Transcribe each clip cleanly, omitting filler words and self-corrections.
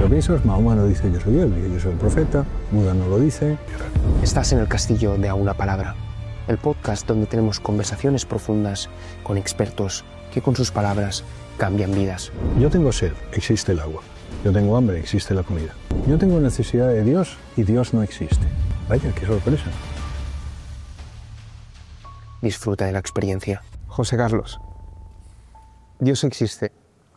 lo piensas, Mahoma no dice yo soy él, yo soy un profeta, Buda no lo dice. Estás en el castillo de A Una Palabra, el podcast donde tenemos conversaciones profundas con expertos que con sus palabras cambian vidas. Yo tengo sed, existe el agua. Yo tengo hambre, existe la comida. Yo tengo necesidad de Dios y Dios no existe. Vaya, qué sorpresa. Disfruta de la experiencia. José Carlos, ¿Dios existe?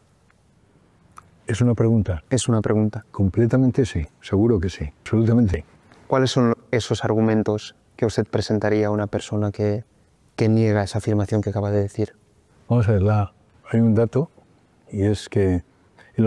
¿Es una pregunta? Es una pregunta. Completamente sí, seguro que sí, absolutamente. ¿Cuáles son esos argumentos que usted presentaría a una persona que niega esa afirmación que acaba de decir? Vamos a ver, hay un dato y es que el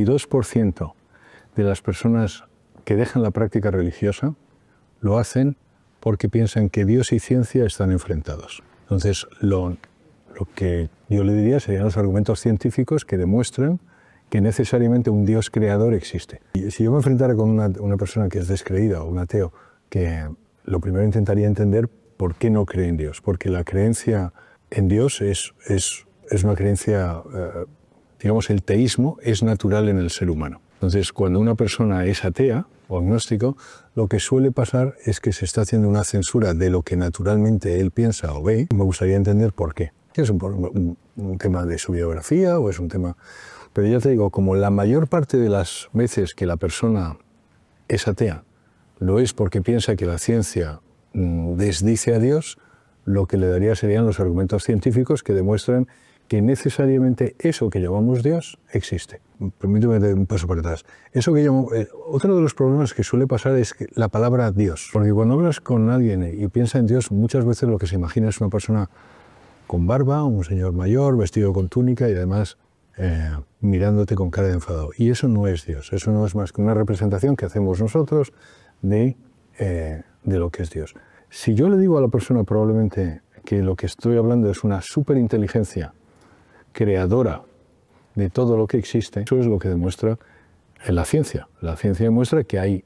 82% de las personas que dejan la práctica religiosa lo hacen porque piensan que Dios y ciencia están enfrentados. Entonces, lo que yo le diría serían los argumentos científicos que demuestran que necesariamente un Dios creador existe. Y si yo me enfrentara con una persona que es descreída o un ateo, que lo primero intentaría entender por qué no cree en Dios. Porque la creencia en Dios es una creencia, digamos, el teísmo es natural en el ser humano. Entonces, cuando una persona es atea o agnóstico, lo que suele pasar es que se está haciendo una censura de lo que naturalmente él piensa o ve. Me gustaría entender por qué. ¿Es un tema de su biografía o es un tema...? Pero ya te digo, como la mayor parte de las veces que la persona es atea, lo es porque piensa que la ciencia desdice a Dios, lo que le daría serían los argumentos científicos que demuestran que necesariamente eso que llamamos Dios existe. Permíteme dar un paso para atrás. Eso que otro de los problemas que suele pasar es que la palabra Dios. Porque cuando hablas con alguien y piensa en Dios, muchas veces lo que se imagina es una persona con barba, un señor mayor, vestido con túnica y además mirándote con cara de enfadado. Y eso no es Dios. Eso no es más que una representación que hacemos nosotros de lo que es Dios. Si yo le digo a la persona probablemente que lo que estoy hablando es una superinteligencia creadora de todo lo que existe, eso es lo que demuestra la ciencia. La ciencia demuestra que hay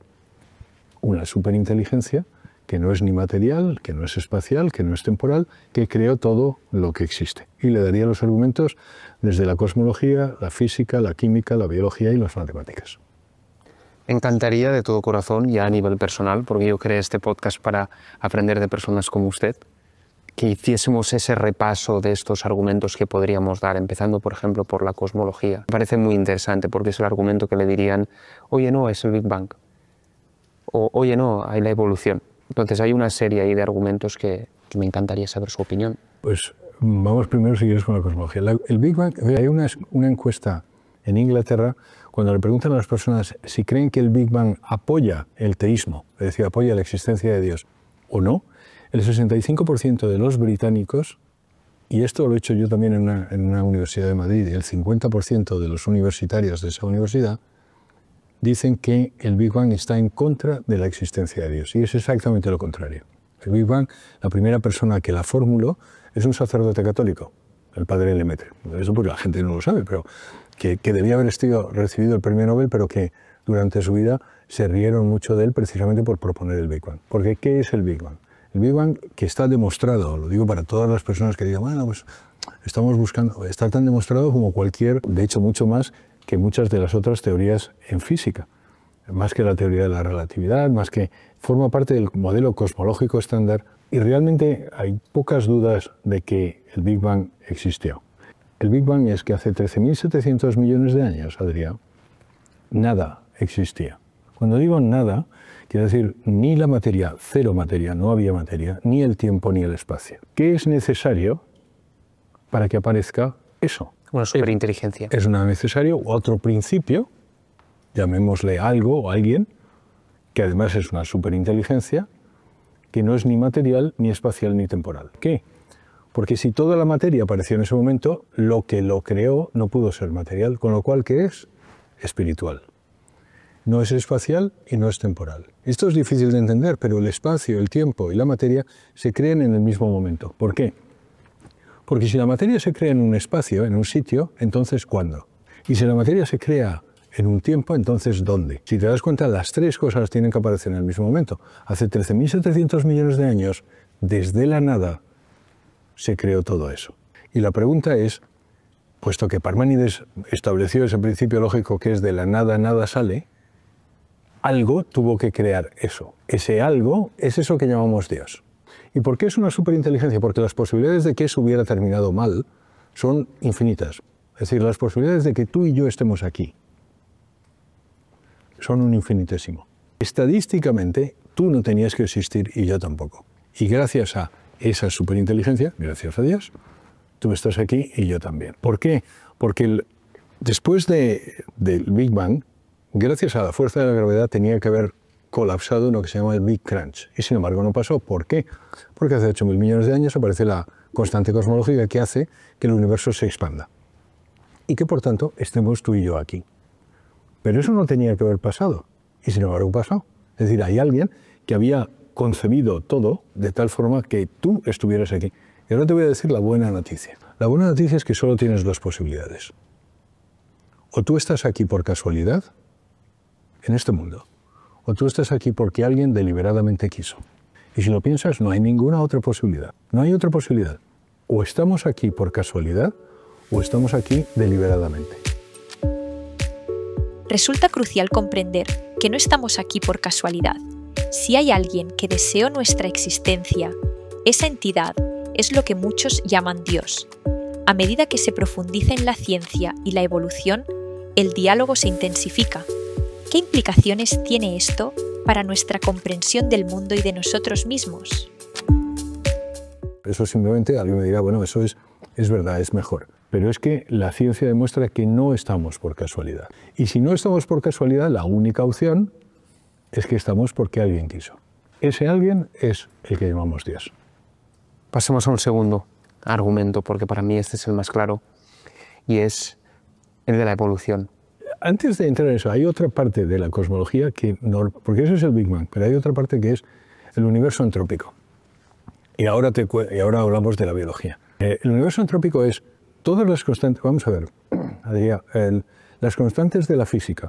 una superinteligencia que no es ni material, que no es espacial, que no es temporal, que creó todo lo que existe. Y le daría los argumentos desde la cosmología, la física, la química, la biología y las matemáticas. Me encantaría de todo corazón, ya a nivel personal, porque yo creé este podcast para aprender de personas como usted, que hiciésemos ese repaso de estos argumentos que podríamos dar, empezando, por ejemplo, por la cosmología. Me parece muy interesante porque es el argumento que le dirían, oye, no, es el Big Bang, o oye, no, hay la evolución. Entonces hay una serie ahí de argumentos que me encantaría saber su opinión. Pues vamos primero, si quieres, con la cosmología. El Big Bang, hay una encuesta en Inglaterra, cuando le preguntan a las personas si creen que el Big Bang apoya el teísmo, es decir, apoya la existencia de Dios o no, el 65% de los británicos, y esto lo he hecho yo también en una universidad de Madrid, y el 50% de los universitarios de esa universidad, dicen que el Big Bang está en contra de la existencia de Dios. Y es exactamente lo contrario. El Big Bang, la primera persona que la formuló es un sacerdote católico, el padre Lemaitre. Eso porque la gente no lo sabe, pero que debía haber recibido el premio Nobel, pero que durante su vida se rieron mucho de él precisamente por proponer el Big Bang. Porque ¿qué es el Big Bang? El Big Bang, que está demostrado, lo digo para todas las personas que digan, bueno, pues estamos buscando, está tan demostrado como cualquier, de hecho mucho más que muchas de las otras teorías en física, más que la teoría de la relatividad, más que forma parte del modelo cosmológico estándar, y realmente hay pocas dudas de que el Big Bang existió. El Big Bang es que hace 13.700 millones de años, Adrián, nada existía. Cuando digo nada, quiero decir ni la materia, cero materia, no había materia, ni el tiempo ni el espacio. ¿Qué es necesario para que aparezca eso? Una superinteligencia. Es necesario otro principio, llamémosle algo o alguien, que además es una superinteligencia, que no es ni material, ni espacial, ni temporal. ¿Qué? Porque si toda la materia apareció en ese momento, lo que lo creó no pudo ser material, con lo cual, ¿qué es? Espiritual. No es espacial y no es temporal. Esto es difícil de entender, pero el espacio, el tiempo y la materia se crean en el mismo momento. ¿Por qué? Porque si la materia se crea en un espacio, en un sitio, entonces ¿cuándo? Y si la materia se crea en un tiempo, entonces ¿dónde? Si te das cuenta, las tres cosas tienen que aparecer en el mismo momento. Hace 13.700 millones de años, desde la nada, se creó todo eso. Y la pregunta es, puesto que Parménides estableció ese principio lógico que es de la nada nada sale, algo tuvo que crear eso. Ese algo es eso que llamamos Dios. ¿Y por qué es una superinteligencia? Porque las posibilidades de que eso hubiera terminado mal son infinitas. Es decir, las posibilidades de que tú y yo estemos aquí son un infinitésimo. Estadísticamente, tú no tenías que existir y yo tampoco. Y gracias a esa superinteligencia, gracias a Dios, tú estás aquí y yo también. ¿Por qué? Porque después del Big Bang, gracias a la fuerza de la gravedad, tenía que haber colapsado en lo que se llama el Big Crunch. Y sin embargo no pasó. ¿Por qué? Porque hace 8.000 millones de años aparece la constante cosmológica que hace que el universo se expanda. Y que por tanto estemos tú y yo aquí. Pero eso no tenía que haber pasado. Y sin embargo pasó. Es decir, hay alguien que había concebido todo de tal forma que tú estuvieras aquí. Y ahora te voy a decir la buena noticia. La buena noticia es que solo tienes dos posibilidades. O tú estás aquí por casualidad, en este mundo, o tú estás aquí porque alguien deliberadamente quiso. Y si lo piensas, no hay ninguna otra posibilidad. No hay otra posibilidad. O estamos aquí por casualidad, o estamos aquí deliberadamente. Resulta crucial comprender que no estamos aquí por casualidad. Si hay alguien que deseó nuestra existencia, esa entidad es lo que muchos llaman Dios. A medida que se profundiza en la ciencia y la evolución, el diálogo se intensifica. ¿Qué implicaciones tiene esto para nuestra comprensión del mundo y de nosotros mismos? Eso simplemente alguien me dirá, bueno, eso es verdad, es mejor. Pero es que la ciencia demuestra que no estamos por casualidad. Y si no estamos por casualidad, la única opción es que estamos porque alguien quiso. Ese alguien es el que llamamos Dios. Pasemos a un segundo argumento, porque para mí este es el más claro, y es el de la evolución. Antes de entrar en eso, hay otra parte de la cosmología que no, porque eso es el Big Bang, pero hay otra parte que es el universo entrópico. Y ahora hablamos de la biología. El universo entrópico es todas las constantes. Vamos a ver, Adrián, las constantes de la física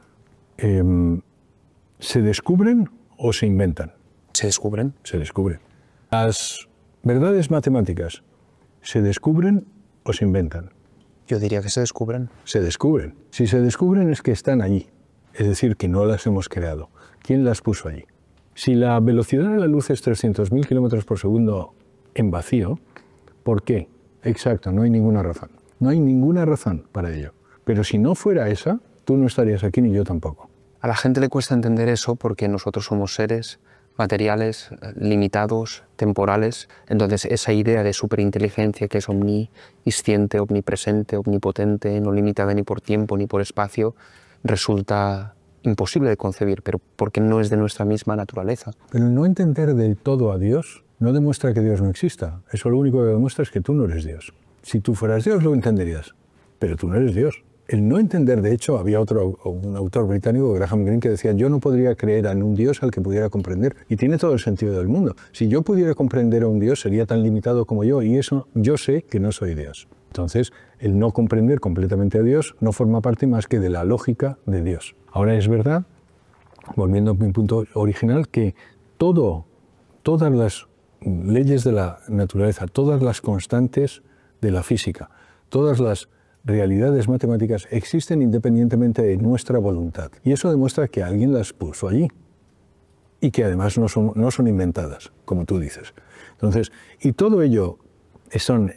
¿se descubren o se inventan? ¿Se descubren? Se descubren. Las verdades matemáticas ¿se descubren o se inventan? Yo diría que se descubren. Se descubren. Si se descubren es que están allí. Es decir, que no las hemos creado. ¿Quién las puso allí? Si la velocidad de la luz es 300.000 kilómetros por segundo en vacío, ¿por qué? Exacto, no hay ninguna razón. No hay ninguna razón para ello. Pero si no fuera esa, tú no estarías aquí ni yo tampoco. A la gente le cuesta entender eso porque nosotros somos seres materiales, limitados, temporales. Entonces esa idea de superinteligencia que es omnisciente, omnipresente, omnipotente, no limitada ni por tiempo ni por espacio, resulta imposible de concebir, pero porque no es de nuestra misma naturaleza. Pero el no entender del todo a Dios no demuestra que Dios no exista. Eso lo único que demuestra es que tú no eres Dios. Si tú fueras Dios lo entenderías, pero tú no eres Dios. El no entender, de hecho, había un autor británico, Graham Greene, que decía yo no podría creer en un Dios al que pudiera comprender. Y tiene todo el sentido del mundo. Si yo pudiera comprender a un Dios, sería tan limitado como yo, y eso yo sé que no soy Dios. Entonces, el no comprender completamente a Dios no forma parte más que de la lógica de Dios. Ahora es verdad, volviendo a mi punto original, que todas las leyes de la naturaleza, todas las constantes de la física, todas las realidades matemáticas existen independientemente de nuestra voluntad. Y eso demuestra que alguien las puso allí. Y que además no son inventadas, como tú dices. Entonces, y todo ello están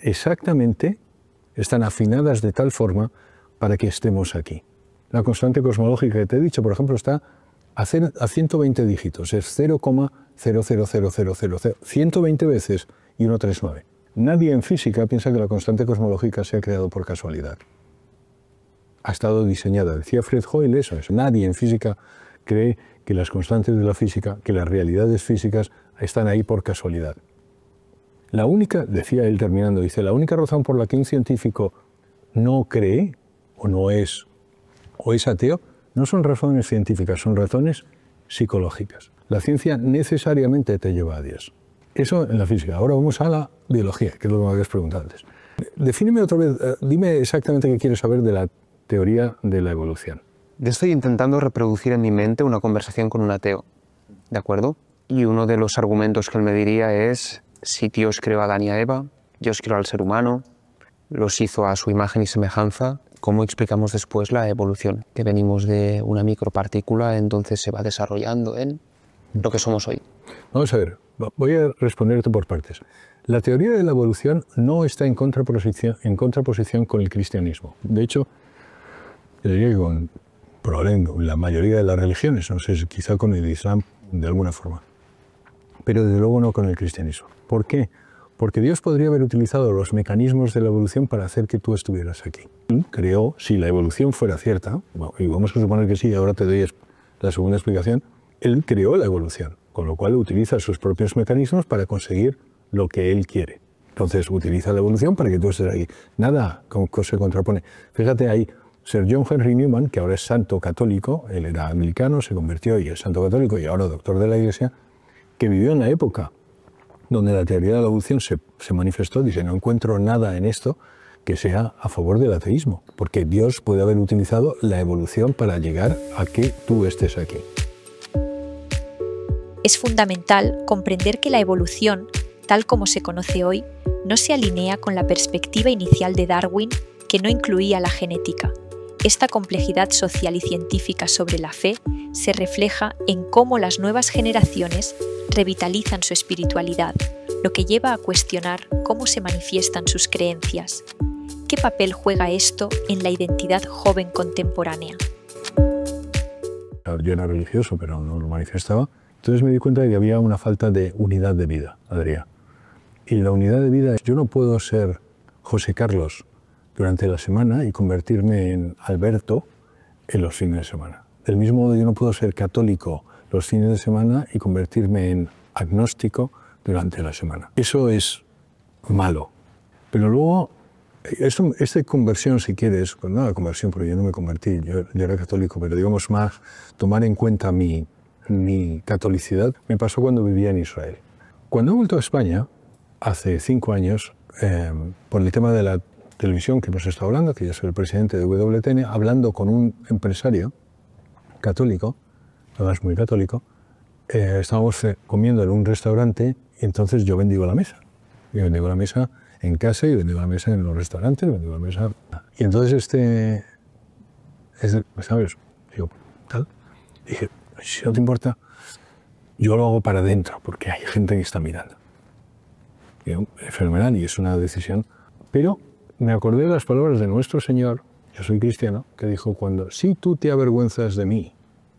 afinadas de tal forma para que estemos aquí. La constante cosmológica que te he dicho, por ejemplo, está a 120 dígitos. Es 0,00000. 120 veces y 139. Nadie en física piensa que la constante cosmológica se ha creado por casualidad. Ha estado diseñada. Decía Fred Hoyle eso. Nadie en física cree que las constantes de la física, que las realidades físicas están ahí por casualidad. La única, decía él terminando, dice, la única razón por la que un científico no cree o es ateo, no son razones científicas, son razones psicológicas. La ciencia necesariamente te lleva a Dios. Eso en la física. Ahora vamos a la biología, que es lo que me habías preguntado antes. Defíneme otra vez, dime exactamente qué quieres saber de la teoría de la evolución. Yo estoy intentando reproducir en mi mente una conversación con un ateo, ¿de acuerdo? Y uno de los argumentos que él me diría es, si Dios creó a Adán y a Eva, Dios creó al ser humano, los hizo a su imagen y semejanza, ¿cómo explicamos después la evolución? Que venimos de una micropartícula, entonces se va desarrollando en lo que somos hoy. Vamos a ver, voy a responderte por partes. La teoría de la evolución no está en contraposición con el cristianismo. De hecho, yo diría que probablemente con la mayoría de las religiones, no sé, quizá con el Islam de alguna forma, pero desde luego no con el cristianismo. ¿Por qué? Porque Dios podría haber utilizado los mecanismos de la evolución para hacer que tú estuvieras aquí. Creó, si la evolución fuera cierta, y vamos a suponer que sí, ahora te doy la segunda explicación, Él creó la evolución, con lo cual utiliza sus propios mecanismos para conseguir lo que Él quiere. Entonces utiliza la evolución para que tú estés aquí. Nada se contrapone. Fíjate ahí, Sir John Henry Newman, que ahora es santo católico, él era anglicano, se convirtió y es santo católico y ahora doctor de la Iglesia, que vivió en la época donde la teoría de la evolución se manifestó, dice, no encuentro nada en esto que sea a favor del ateísmo, porque Dios puede haber utilizado la evolución para llegar a que tú estés aquí. Es fundamental comprender que la evolución, tal como se conoce hoy, no se alinea con la perspectiva inicial de Darwin, que no incluía la genética. Esta complejidad social y científica sobre la fe se refleja en cómo las nuevas generaciones revitalizan su espiritualidad, lo que lleva a cuestionar cómo se manifiestan sus creencias. ¿Qué papel juega esto en la identidad joven contemporánea? Yo era religioso, pero no lo manifestaba. Entonces me di cuenta de que había una falta de unidad de vida, Adrián. Y la unidad de vida, yo no puedo ser José Carlos durante la semana y convertirme en Alberto en los fines de semana. Del mismo modo, yo no puedo ser católico los fines de semana y convertirme en agnóstico durante la semana. Eso es malo. Pero luego, esta conversión, si quieres, pues no la conversión, porque yo no me convertí, yo era católico, pero digamos más tomar en cuenta mi catolicidad, me pasó cuando vivía en Israel. Cuando he vuelto a España, hace 5 años, por el tema de la televisión que hemos estado hablando, que yo soy el presidente de WTN, hablando con un empresario católico, además muy católico, estábamos comiendo en un restaurante y entonces yo bendigo la mesa. Yo bendigo la mesa en casa y bendigo la mesa en los restaurantes, bendigo la mesa... Y entonces ¿sabes? Digo, tal. Dije, si no te importa, yo lo hago para adentro, porque hay gente que está mirando. Y es fenomenal y es una decisión. Pero me acordé de las palabras de nuestro Señor, yo soy cristiano, que dijo, si tú te avergüenzas de mí,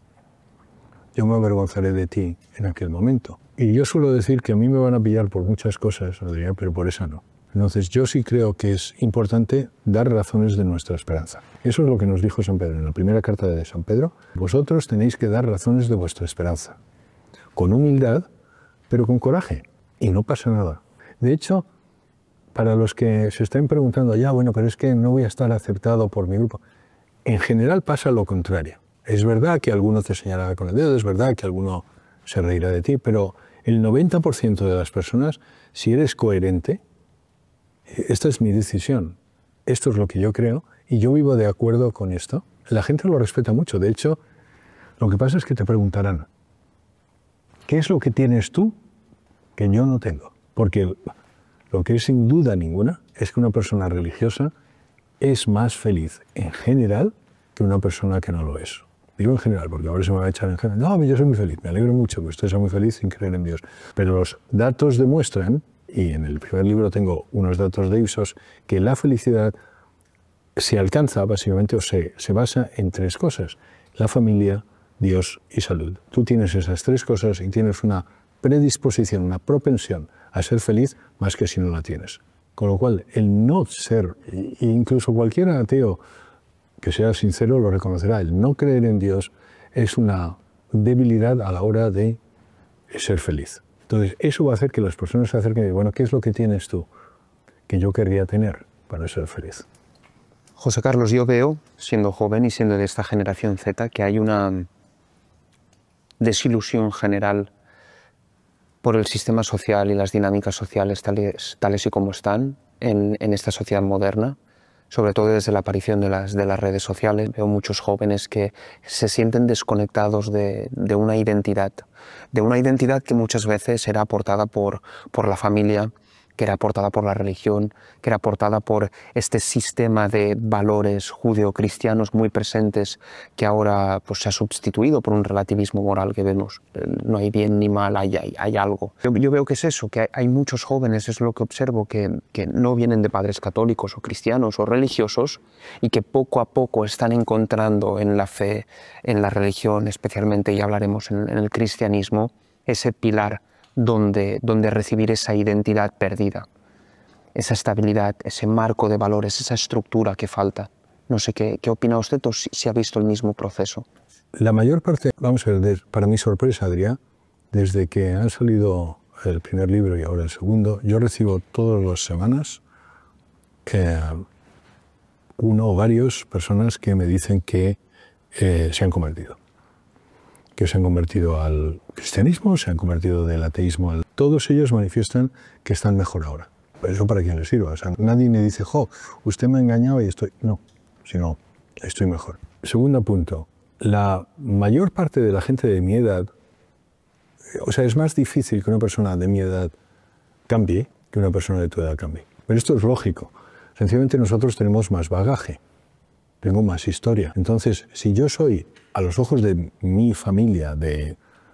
yo me avergonzaré de ti en aquel momento. Y yo suelo decir que a mí me van a pillar por muchas cosas, Adrián, pero por esa no. Entonces yo sí creo que es importante dar razones de nuestra esperanza. Eso es lo que nos dijo San Pedro en la primera carta de San Pedro. Vosotros tenéis que dar razones de vuestra esperanza. Con humildad, pero con coraje. Y no pasa nada. De hecho, para los que se estén preguntando, bueno, pero es que no voy a estar aceptado por mi grupo. En general pasa lo contrario. Es verdad que alguno te señalará con el dedo, es verdad que alguno se reirá de ti, pero el 90% de las personas, si eres coherente, esta es mi decisión, esto es lo que yo creo, y yo vivo de acuerdo con esto, la gente lo respeta mucho. De hecho, lo que pasa es que te preguntarán, ¿qué es lo que tienes tú que yo no tengo? Porque lo que es sin duda ninguna es que una persona religiosa es más feliz en general que una persona que no lo es. Digo en general, porque ahora se me va a echar en general. No, yo soy muy feliz, me alegro mucho que usted sea muy feliz sin creer en Dios. Pero los datos demuestran, y en el primer libro tengo unos datos de Ipsos, que la felicidad se alcanza básicamente o se basa en 3 cosas. La familia, Dios y salud. Tú tienes esas 3 cosas y tienes una predisposición, una propensión a ser feliz más que si no la tienes. Con lo cual, el no ser, e incluso cualquier ateo que sea sincero lo reconocerá, el no creer en Dios es una debilidad a la hora de ser feliz. Entonces, eso va a hacer que las personas se acerquen y digan, bueno, ¿qué es lo que tienes tú que yo querría tener para ser feliz? José Carlos, yo veo, siendo joven y siendo de esta generación Z, que hay una desilusión general por el sistema social y las dinámicas sociales tales y como están en esta sociedad moderna, sobre todo desde la aparición de las redes sociales. Veo muchos jóvenes que se sienten desconectados de una identidad que muchas veces era aportada por la familia, que era aportada por la religión, que era aportada por este sistema de valores judeocristianos muy presentes que ahora pues, se ha sustituido por un relativismo moral que vemos. No hay bien ni mal, hay algo. Yo veo que es eso, que hay muchos jóvenes, es lo que observo, que no vienen de padres católicos o cristianos o religiosos y que poco a poco están encontrando en la fe, en la religión especialmente, y hablaremos en el cristianismo, ese pilar donde recibir esa identidad perdida, esa estabilidad, ese marco de valores, esa estructura que falta. No sé qué opina usted o si ha visto el mismo proceso. La mayor parte, vamos a ver, para mi sorpresa, Adrián, desde que han salido el primer libro y ahora el segundo, yo recibo todas las semanas uno o varias personas que me dicen que se han convertido. Que se han convertido al cristianismo, se han convertido del ateísmo. Todos ellos manifiestan que están mejor ahora. ¿Eso para quién les sirve? O sea, nadie me dice, jo, usted me ha engañado y estoy... No, sino estoy mejor. Segundo punto, la mayor parte de la gente de mi edad, o sea, es más difícil que una persona de mi edad cambie que una persona de tu edad cambie. Pero esto es lógico. Sencillamente nosotros tenemos más bagaje, tengo más historia. Entonces, si yo soy, a los ojos de mi familia, de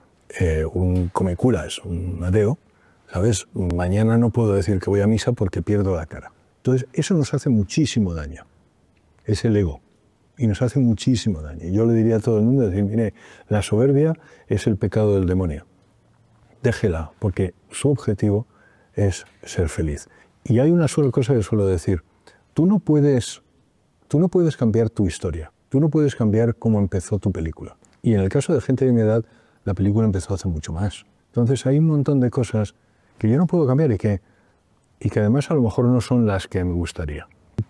un comeculas, un ateo, ¿sabes? Mañana no puedo decir que voy a misa porque pierdo la cara. Entonces, eso nos hace muchísimo daño. Es el ego. Y nos hace muchísimo daño. Yo le diría a todo el mundo, decir, mire, la soberbia es el pecado del demonio. Déjela, porque su objetivo es ser feliz. Y hay una sola cosa que suelo decir. Tú no puedes cambiar tu historia. Tú no puedes cambiar cómo empezó tu película. Y en el caso de gente de mi edad, la película empezó hace mucho más. Entonces hay un montón de cosas que yo no puedo cambiar y que además a lo mejor no son las que me gustaría.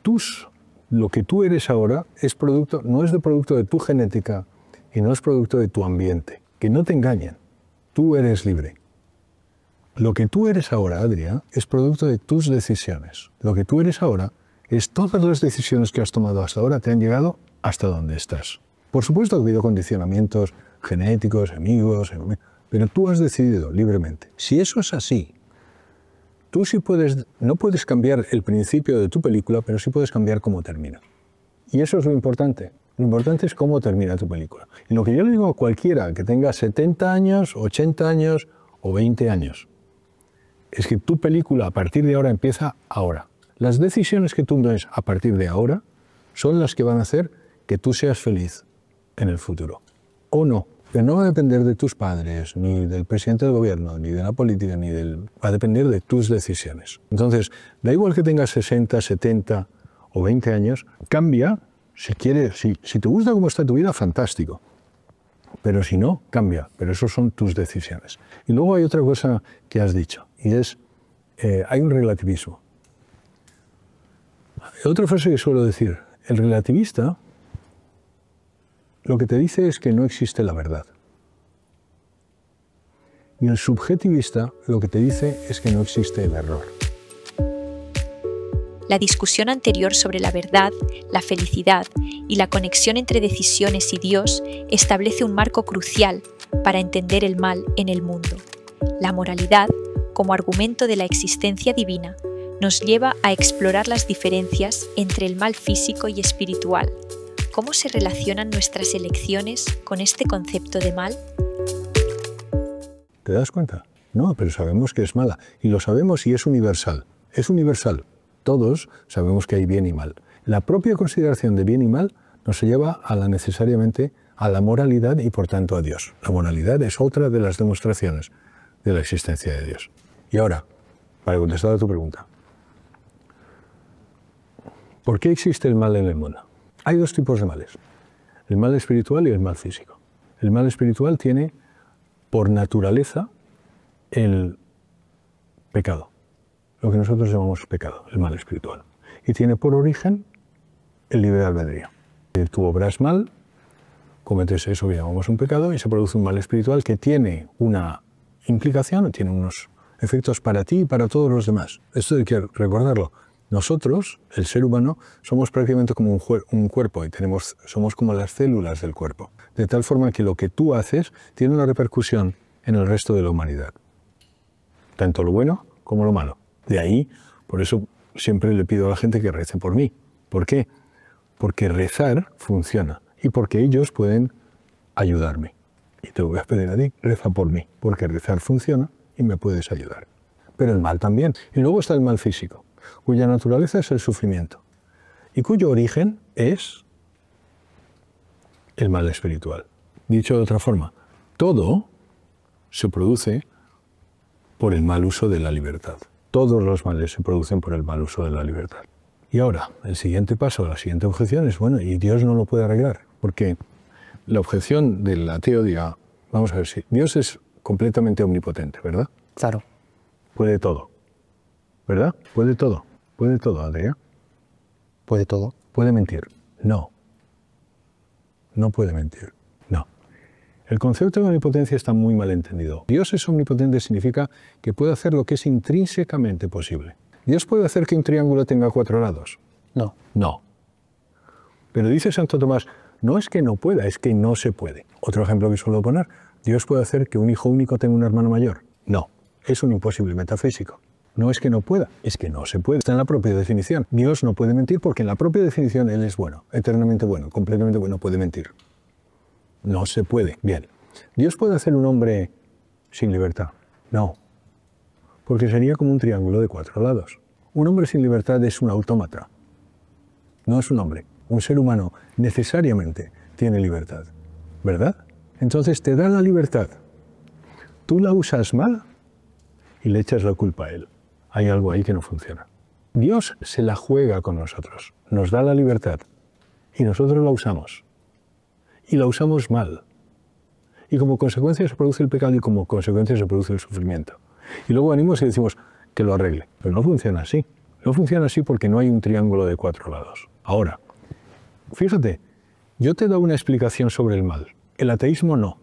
Lo que tú eres ahora es no es producto de tu genética y no es producto de tu ambiente. Que no te engañen. Tú eres libre. Lo que tú eres ahora, Adrián, es producto de tus decisiones. Lo que tú eres ahora es todas las decisiones que has tomado hasta ahora te han llegado hasta donde estás. Por supuesto que ha habido condicionamientos genéticos, amigos, pero tú has decidido libremente. Si eso es así, tú sí no puedes cambiar el principio de tu película, pero sí puedes cambiar cómo termina. Y eso es lo importante. Lo importante es cómo termina tu película. Y lo que yo le digo a cualquiera que tenga 70 años, 80 años o 20 años, es que tu película a partir de ahora empieza ahora. Las decisiones que tú tomes a partir de ahora son las que van a hacer que tú seas feliz en el futuro. O no. Pero no va a depender de tus padres, ni del presidente del gobierno, ni de la política, va a depender de tus decisiones. Entonces, da igual que tengas 60, 70 o 20 años, cambia si quieres. Si te gusta cómo está tu vida, fantástico. Pero si no, cambia. Pero eso son tus decisiones. Y luego hay otra cosa que has dicho, y es, hay un relativismo. Otra frase que suelo decir, el relativista lo que te dice es que no existe la verdad. Y el subjetivista lo que te dice es que no existe el error. La discusión anterior sobre la verdad, la felicidad y la conexión entre decisiones y Dios establece un marco crucial para entender el mal en el mundo. La moralidad, como argumento de la existencia divina, nos lleva a explorar las diferencias entre el mal físico y espiritual. ¿Cómo se relacionan nuestras elecciones con este concepto de mal? ¿Te das cuenta? No, pero sabemos que es mala. Y lo sabemos y es universal. Es universal. Todos sabemos que hay bien y mal. La propia consideración de bien y mal nos lleva necesariamente a la moralidad y por tanto a Dios. La moralidad es otra de las demostraciones de la existencia de Dios. Y ahora, para contestar a tu pregunta. ¿Por qué existe el mal en el mundo? Hay dos tipos de males. El mal espiritual y el mal físico. El mal espiritual tiene por naturaleza el pecado. Lo que nosotros llamamos pecado, el mal espiritual. Y tiene por origen el libre albedrío. Tú obras mal, cometes eso que llamamos un pecado y se produce un mal espiritual que tiene una implicación, tiene unos efectos para ti y para todos los demás. Esto hay que recordarlo. Nosotros, el ser humano, somos prácticamente como un cuerpo y somos como las células del cuerpo. De tal forma que lo que tú haces tiene una repercusión en el resto de la humanidad. Tanto lo bueno como lo malo. De ahí, por eso siempre le pido a la gente que rece por mí. ¿Por qué? Porque rezar funciona y porque ellos pueden ayudarme. Y te voy a pedir a ti, reza por mí, porque rezar funciona y me puedes ayudar. Pero el mal también. Y luego está el mal físico, cuya naturaleza es el sufrimiento y cuyo origen es el mal espiritual. Dicho de otra forma, todo se produce por el mal uso de la libertad. Todos los males se producen por el mal uso de la libertad. Y ahora, el siguiente paso, la siguiente objeción es, bueno, y Dios no lo puede arreglar, porque la objeción del ateo dirá, vamos a ver si Dios es completamente omnipotente, ¿verdad? Claro. Puede todo, ¿verdad? Puede todo, Adrián. ¿Puede todo? ¿Puede mentir? No. No puede mentir, no. El concepto de omnipotencia está muy mal entendido. Dios es omnipotente significa que puede hacer lo que es intrínsecamente posible. ¿Dios puede hacer que un triángulo tenga 4 lados? No. No. Pero dice Santo Tomás, no es que no pueda, es que no se puede. Otro ejemplo que suelo poner, ¿Dios puede hacer que un hijo único tenga un hermano mayor? No. Es un imposible metafísico. No es que no pueda, es que no se puede. Está en la propia definición. Dios no puede mentir porque en la propia definición Él es bueno, eternamente bueno, completamente bueno, puede mentir. No se puede. Bien. ¿Dios puede hacer un hombre sin libertad? No. Porque sería como un triángulo de 4 lados. Un hombre sin libertad es un autómata. No es un hombre. Un ser humano necesariamente tiene libertad. ¿Verdad? Entonces te da la libertad. Tú la usas mal y le echas la culpa a Él. Hay algo ahí que no funciona. Dios se la juega con nosotros. Nos da la libertad. Y nosotros la usamos. Y la usamos mal. Y como consecuencia se produce el pecado y como consecuencia se produce el sufrimiento. Y luego venimos y decimos que lo arregle. Pero no funciona así. No funciona así porque no hay un triángulo de 4 lados. Ahora, fíjate, yo te he dado una explicación sobre el mal. El ateísmo no.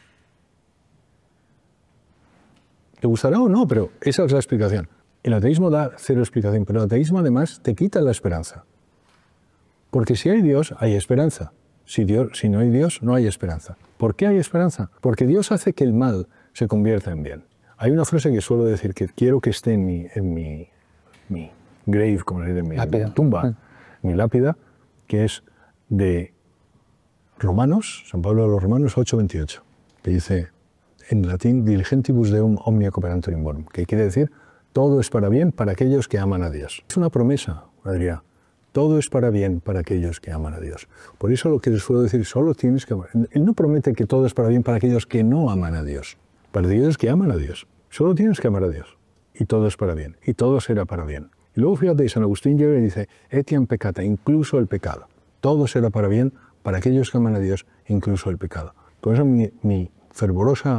¿Te gustará o no? Pero esa es la explicación. El ateísmo da 0 explicación, pero el ateísmo además te quita la esperanza. Porque si hay Dios, hay esperanza. Si no hay Dios, no hay esperanza. ¿Por qué hay esperanza? Porque Dios hace que el mal se convierta en bien. Hay una frase que suelo decir que quiero que esté en mi grave, como se dice, en mi tumba, mi lápida, que es de Romanos, San Pablo de los Romanos 8:28, que dice en latín, diligentibus deum omnia cooperantur in bonum, que quiere decir, todo es para bien para aquellos que aman a Dios. Es una promesa, Adrián. Todo es para bien para aquellos que aman a Dios. Por eso lo que les puedo decir, solo tienes que amar. Él no promete que todo es para bien para aquellos que no aman a Dios. Para aquellos que aman a Dios. Solo tienes que amar a Dios. Y todo es para bien. Y todo será para bien. Y luego fíjate, San Agustín llega y dice, etiam peccata, incluso el pecado. Todo será para bien para aquellos que aman a Dios, incluso el pecado. Por eso mi fervorosa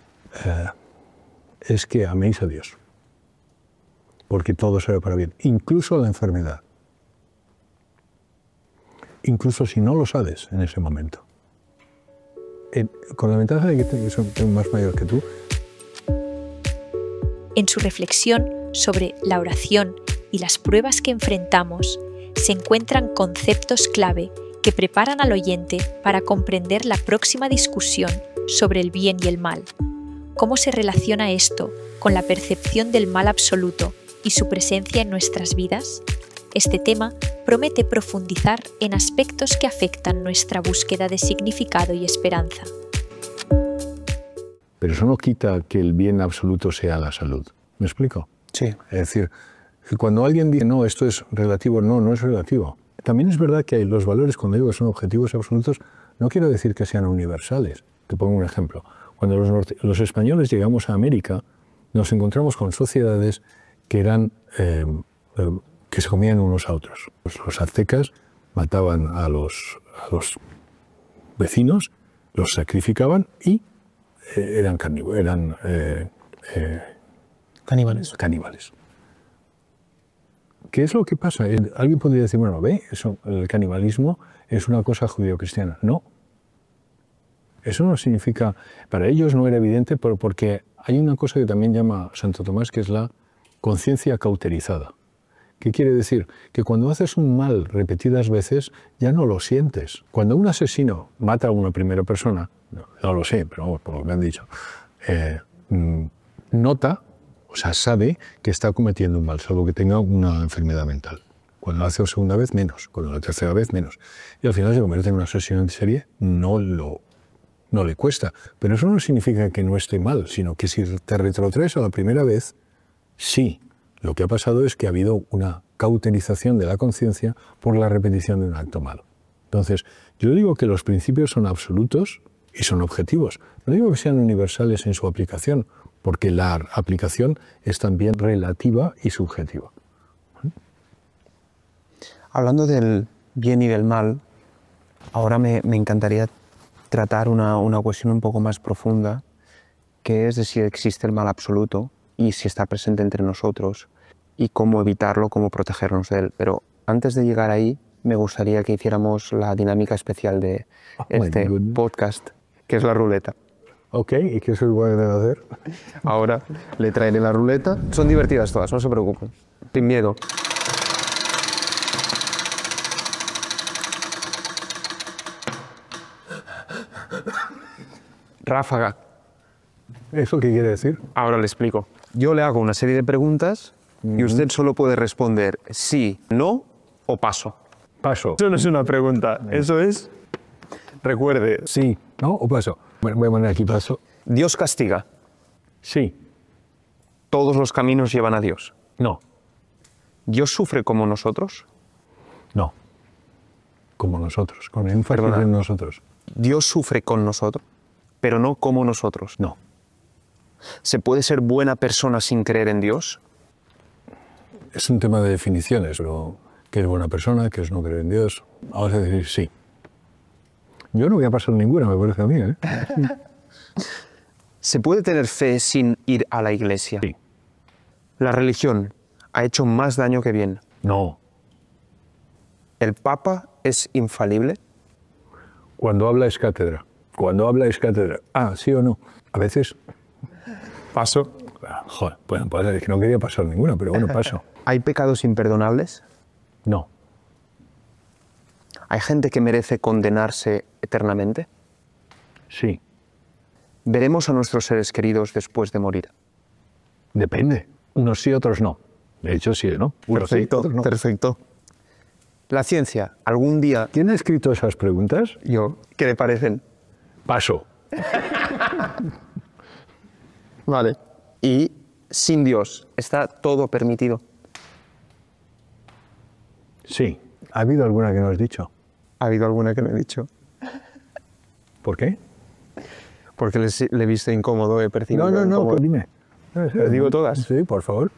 es que améis a Dios. Porque todo será para bien. Incluso la enfermedad. Incluso si no lo sabes en ese momento. Con la ventaja de que soy más mayor que tú. En su reflexión sobre la oración y las pruebas que enfrentamos, se encuentran conceptos clave que preparan al oyente para comprender la próxima discusión sobre el bien y el mal. ¿Cómo se relaciona esto con la percepción del mal absoluto y su presencia en nuestras vidas? Este tema promete profundizar en aspectos que afectan nuestra búsqueda de significado y esperanza. Pero eso no quita que el bien absoluto sea la salud. ¿Me explico? Sí. Es decir, que cuando alguien dice, no, esto es relativo, no es relativo. También es verdad que los valores, cuando digo que son objetivos absolutos, no quiero decir que sean universales. Te pongo un ejemplo. Cuando los españoles llegamos a América, nos encontramos con sociedades que eran que se comían unos a otros. Los aztecas mataban a los vecinos, los sacrificaban y eran caníbales. ¿Qué es lo que pasa? Alguien podría decir, bueno, el canibalismo es una cosa judeocristiana. No. Eso no significa, para ellos no era evidente, pero porque hay una cosa que también llama Santo Tomás, que es la conciencia cauterizada. ¿Qué quiere decir? Que cuando haces un mal repetidas veces, ya no lo sientes. Cuando un asesino mata a una primera persona, no lo sé, pero por lo que me han dicho, nota O sea, sabe que está cometiendo un mal, salvo que tenga una enfermedad mental. Cuando lo hace por segunda vez, menos. Cuando la tercera vez, menos. Y al final se convierte en un asesino en serie, no le cuesta. Pero eso no significa que no esté mal, sino que si te retrotraes a la primera vez, sí. Lo que ha pasado es que ha habido una cauterización de la conciencia por la repetición de un acto malo. Entonces, yo digo que los principios son absolutos y son objetivos. No digo que sean universales en su aplicación, porque la aplicación es también relativa y subjetiva. Hablando del bien y del mal, ahora me encantaría tratar una cuestión un poco más profunda, que es de si existe el mal absoluto y si está presente entre nosotros y cómo evitarlo, cómo protegernos de él. Pero antes de llegar ahí, me gustaría que hiciéramos la dinámica especial de este podcast, que es la ruleta. Ok, ¿y qué se puede hacer? Ahora le traeré la ruleta. Son divertidas todas, no se preocupen. Sin miedo. Ráfaga. ¿Eso qué quiere decir? Ahora le explico. Yo le hago una serie de preguntas y usted solo puede responder sí, no o paso. Paso. Eso no es una pregunta, eso es... Recuerde. Sí, ¿no? O paso. Bueno, voy a poner aquí paso. Dios castiga. Sí. Todos los caminos llevan a Dios. No. ¿Dios sufre como nosotros? No. Como nosotros, con énfasis Perdona. en nosotros. Dios sufre con nosotros, pero no como nosotros. No. ¿Se puede ser buena persona sin creer en Dios? Es un tema de definiciones, pero ¿qué es buena persona? ¿Qué es no creer en Dios? Vamos a decir sí. Yo no voy a pasar ninguna, me parece a mí, ¿eh? ¿Se puede tener fe sin ir a la iglesia? Sí. ¿La religión ha hecho más daño que bien? No. ¿El Papa es infalible? Cuando habla es cátedra. Cuando habla es cátedra. Ah, ¿sí o no? A veces... Paso. Joder, bueno, pues es que no quería pasar ninguna, pero bueno, paso. ¿Hay pecados imperdonables? No. ¿Hay gente que merece condenarse eternamente? Sí. ¿Veremos a nuestros seres queridos después de morir? Depende. Unos sí, otros no. De hecho, sí, ¿no? Unos sí, otros no. Perfecto. La ciencia, algún día... ¿Quién ha escrito esas preguntas? Yo. ¿Qué le parecen? Paso. Vale. Y sin Dios, ¿está todo permitido? Sí. ¿Ha habido alguna que no has dicho? Ha habido alguna que me he dicho. ¿Por qué? Porque le he visto incómodo, he percibido No, incómodo. pues dime. ¿Las digo todas? Sí, por favor.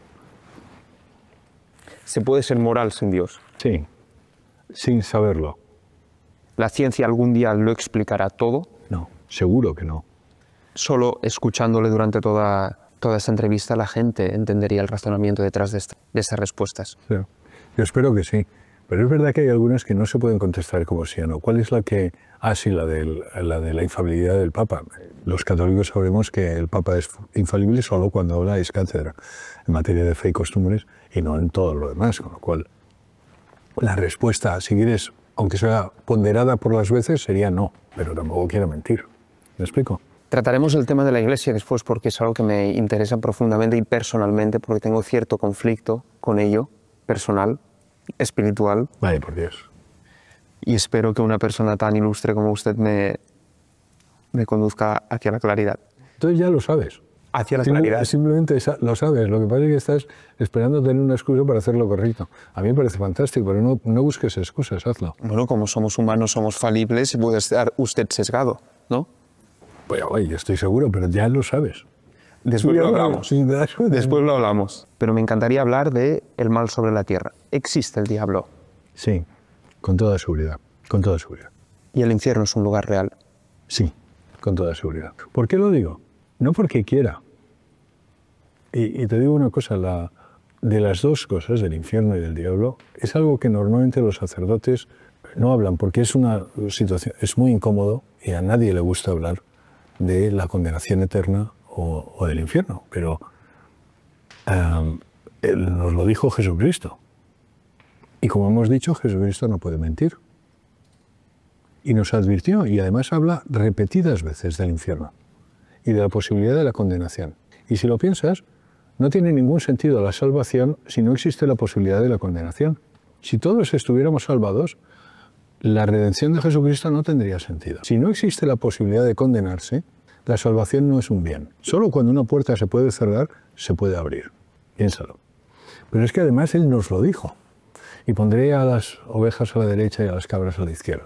¿Se puede ser moral sin Dios? Sí. Sin saberlo. ¿La ciencia algún día lo explicará todo? No, seguro que no. Solo escuchándole durante toda esta entrevista la gente entendería el razonamiento detrás de estas respuestas. Sí. Yo espero que sí. Pero es verdad que hay algunas que no se pueden contestar como sí o no. ¿Cuál es la que...? Ah, sí, la de la infalibilidad del Papa. Los católicos sabremos que el Papa es infalible solo cuando habla ex cátedra en materia de fe y costumbres y no en todo lo demás. Con lo cual, la respuesta, si quieres, aunque sea ponderada por las veces, sería no. Pero tampoco quiero mentir. ¿Me explico? Trataremos el tema de la Iglesia después porque es algo que me interesa profundamente y personalmente porque tengo cierto conflicto con ello, personal, espiritual. Vaya por Dios. Y espero que una persona tan ilustre como usted me conduzca hacia la claridad. Entonces ya lo sabes. Hacia la claridad. Simplemente lo sabes. Lo que pasa es que estás esperando tener una excusa para hacer lo correcto. A mí me parece fantástico, pero no busques excusas, hazlo. Bueno, como somos humanos, somos falibles y puede estar usted sesgado, ¿no? Pues oye, estoy seguro, pero ya lo sabes. Después lo hablamos. Sí, te das cuenta. Después lo hablamos. Pero me encantaría hablar de el mal sobre la tierra. ¿Existe el diablo? Sí, con toda seguridad, con toda seguridad. ¿Y el infierno es un lugar real? Sí, con toda seguridad. ¿Por qué lo digo? No porque quiera. Y te digo una cosa, de las dos cosas, del infierno y del diablo, es algo que normalmente los sacerdotes no hablan, porque es una situación, es muy incómodo y a nadie le gusta hablar de la condenación eterna o del infierno. Pero nos lo dijo Jesucristo. Y como hemos dicho, Jesucristo no puede mentir. Y nos advirtió, y además habla repetidas veces del infierno y de la posibilidad de la condenación. Y si lo piensas, no tiene ningún sentido la salvación si no existe la posibilidad de la condenación. Si todos estuviéramos salvados, la redención de Jesucristo no tendría sentido. Si no existe la posibilidad de condenarse, la salvación no es un bien. Solo cuando una puerta se puede cerrar, se puede abrir. Piénsalo. Pero es que además Él nos lo dijo. Y pondré a las ovejas a la derecha y a las cabras a la izquierda.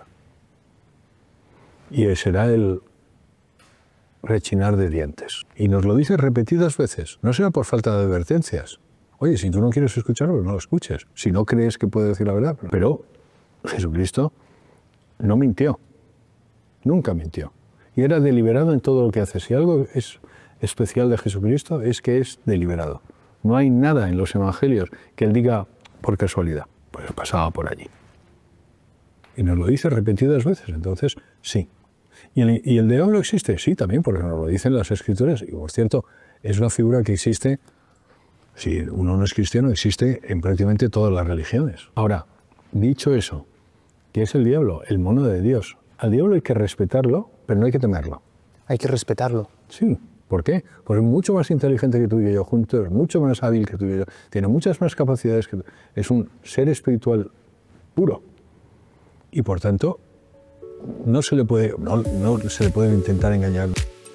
Y será el rechinar de dientes. Y nos lo dice repetidas veces. No será por falta de advertencias. Oye, si tú no quieres escucharlo, no lo escuches. Si no crees que puede decir la verdad. Pero Jesucristo no mintió. Nunca mintió. Y era deliberado en todo lo que hace. Si algo es especial de Jesucristo es que es deliberado. No hay nada en los evangelios que Él diga por casualidad. Pues pasaba por allí. Y nos lo dice repetidas veces. Entonces, sí. ¿Y el diablo existe? Sí, también, porque nos lo dicen las Escrituras. Y por cierto, es una figura que existe, si uno no es cristiano, existe en prácticamente todas las religiones. Ahora, dicho eso, ¿qué es el diablo? El mono de Dios. Al diablo hay que respetarlo, pero no hay que temerlo. Hay que respetarlo. Sí. ¿Por qué? Porque es mucho más inteligente que tú y yo juntos, mucho más hábil que tú y yo, tiene muchas más capacidades que tú. Es un ser espiritual puro. Y por tanto, no se le puede intentar engañar.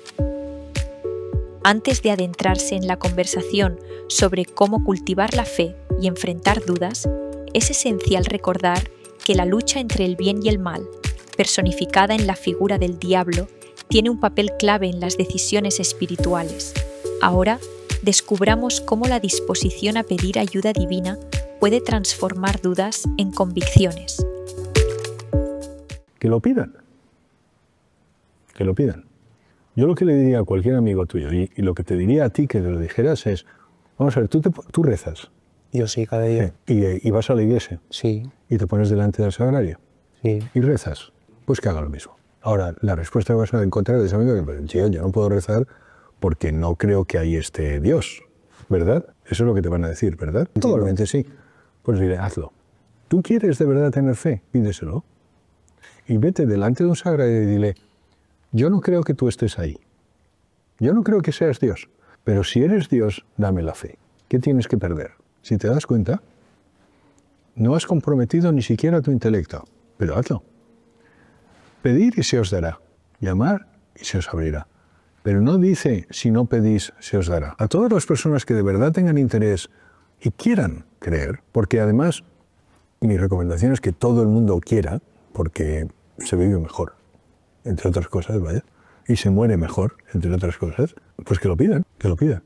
Antes de adentrarse en la conversación sobre cómo cultivar la fe y enfrentar dudas, es esencial recordar que la lucha entre el bien y el mal, personificada en la figura del diablo, tiene un papel clave en las decisiones espirituales. Ahora, descubramos cómo la disposición a pedir ayuda divina puede transformar dudas en convicciones. Que lo pidan. Que lo pidan. Yo lo que le diría a cualquier amigo tuyo, y lo que te diría a ti que lo dijeras es, vamos a ver, tú rezas. Yo sí, cada día. Y vas a la iglesia. Sí. Y te pones delante del sagrario. Sí. Y rezas. Pues que haga lo mismo. Ahora, la respuesta que vas a encontrar de ese amigo es, yo no puedo rezar porque no creo que ahí esté Dios, ¿verdad? Eso es lo que te van a decir, ¿verdad? Probablemente sí. Pues diré, hazlo. ¿Tú quieres de verdad tener fe? Pídeselo. Y vete delante de un sagrario y dile, yo no creo que tú estés ahí. Yo no creo que seas Dios. Pero si eres Dios, dame la fe. ¿Qué tienes que perder? Si te das cuenta, no has comprometido ni siquiera tu intelecto, pero hazlo. Pedir y se os dará. Llamar y se os abrirá. Pero no dice, si no pedís, se os dará. A todas las personas que de verdad tengan interés y quieran creer, porque además mi recomendación es que todo el mundo quiera, porque se vive mejor, entre otras cosas, vaya, y se muere mejor, entre otras cosas, pues que lo pidan, que lo pidan.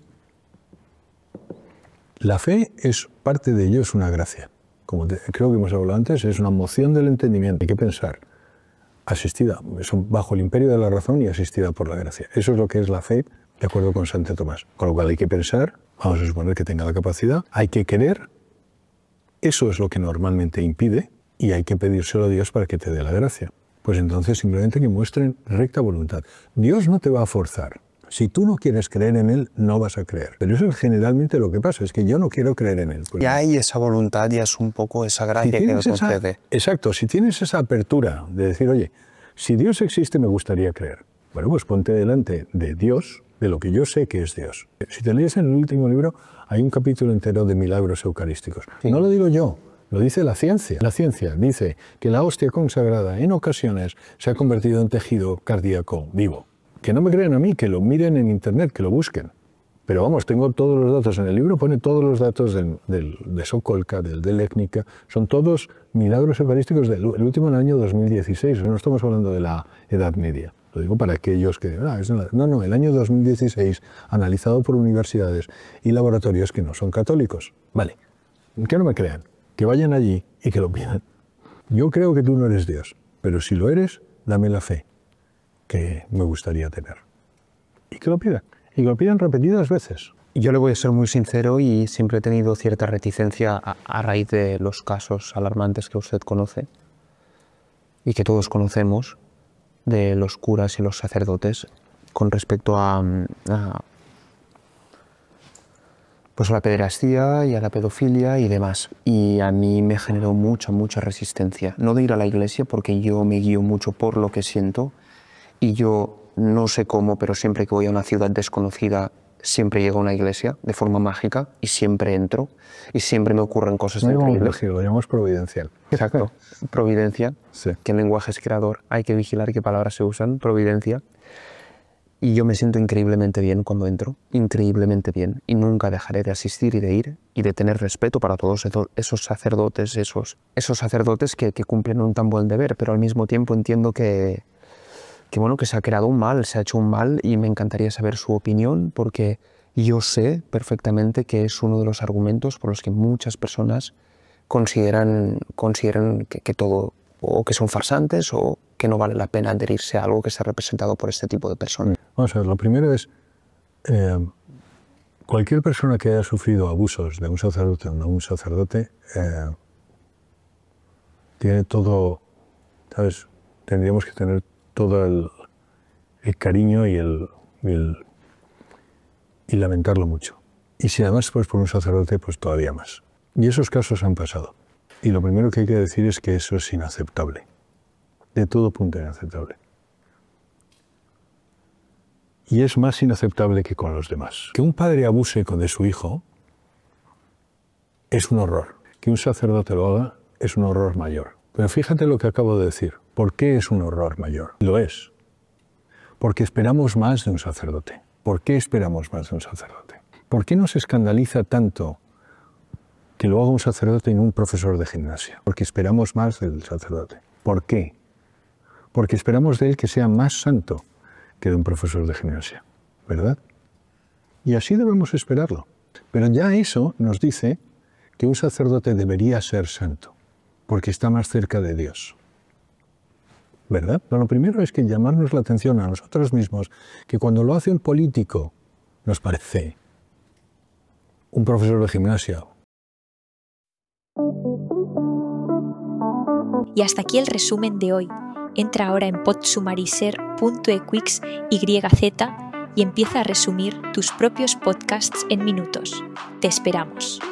La fe es parte de ello, es una gracia. Como creo que hemos hablado antes, es una moción del entendimiento. Hay que pensar. Asistida, bajo el imperio de la razón y asistida por la gracia. Eso es lo que es la fe, de acuerdo con Santo Tomás. Con lo cual hay que pensar, vamos a suponer que tenga la capacidad, hay que querer, eso es lo que normalmente impide, y hay que pedírselo a Dios para que te dé la gracia. Pues entonces simplemente que muestren recta voluntad. Dios no te va a forzar. Si tú no quieres creer en Él, no vas a creer. Pero eso es generalmente lo que pasa, es que yo no quiero creer en Él. Pues ya hay esa voluntad, ya es un poco esa gracia que nos concede. Exacto, si tienes esa apertura de decir, oye, si Dios existe me gustaría creer. Bueno, pues ponte delante de Dios, de lo que yo sé que es Dios. Si te lees en el último libro, hay un capítulo entero de milagros eucarísticos. Sí. No lo digo yo, lo dice la ciencia. La ciencia dice que la hostia consagrada en ocasiones se ha convertido en tejido cardíaco vivo. Que no me crean a mí, que lo miren en internet, que lo busquen. Pero vamos, tengo todos los datos. En el libro pone todos los datos de Sokolka, de Leknica. Son todos milagros eucarísticos del último en el año 2016. No estamos hablando de la Edad Media. Lo digo para aquellos que... No, el año 2016, analizado por universidades y laboratorios que no son católicos. Vale, que no me crean, que vayan allí y que lo pidan. Yo creo que tú no eres Dios, pero si lo eres, dame la fe que me gustaría tener. Y que lo pidan. Y que lo pidan repetidas veces. Yo le voy a ser muy sincero y siempre he tenido cierta reticencia a raíz de los casos alarmantes que usted conoce y que todos conocemos de los curas y los sacerdotes con respecto a la pederastía y a la pedofilia y demás. Y a mí me generó mucha resistencia. No de ir a la iglesia porque yo me guío mucho por lo que siento y yo no sé cómo, pero siempre que voy a una ciudad desconocida siempre llego a una iglesia de forma mágica y siempre entro y siempre me ocurren cosas No llamamos increíbles. mágico, lo llamamos providencial. Exacto. Providencia, Sí. que el lenguaje es creador, hay que vigilar qué palabras se usan, providencia. Y yo me siento increíblemente bien cuando entro, increíblemente bien, y nunca dejaré de asistir y de ir y de tener respeto para todos esos sacerdotes, esos sacerdotes que cumplen un tan buen deber, pero al mismo tiempo entiendo que se ha creado un mal, se ha hecho un mal, y me encantaría saber su opinión, porque yo sé perfectamente que es uno de los argumentos por los que muchas personas consideran que todo, o que son farsantes, o que no vale la pena adherirse a algo que está representado por este tipo de personas. Vamos a ver, lo primero es, cualquier persona que haya sufrido abusos de un sacerdote o no un sacerdote, tiene todo, ¿sabes? Tendríamos que tener todo el cariño y lamentarlo mucho. Y si además pues por un sacerdote, pues todavía más. Y esos casos han pasado. Y lo primero que hay que decir es que eso es inaceptable. De todo punto inaceptable. Y es más inaceptable que con los demás. Que un padre abuse de su hijo es un horror. Que un sacerdote lo haga es un horror mayor. Pero fíjate lo que acabo de decir. ¿Por qué es un horror mayor? Lo es. Porque esperamos más de un sacerdote. ¿Por qué esperamos más de un sacerdote? ¿Por qué nos escandaliza tanto que lo haga un sacerdote y no un profesor de gimnasia? Porque esperamos más del sacerdote. ¿Por qué? Porque esperamos de él que sea más santo que de un profesor de gimnasia, ¿verdad? Y así debemos esperarlo. Pero ya eso nos dice que un sacerdote debería ser santo, porque está más cerca de Dios, ¿verdad? Pero lo primero es que llamarnos la atención a nosotros mismos, que cuando lo hace un político nos parece un profesor de gimnasia. Y hasta aquí el resumen de hoy. Entra ahora en podsumariser.equix.yz y empieza a resumir tus propios podcasts en minutos. Te esperamos.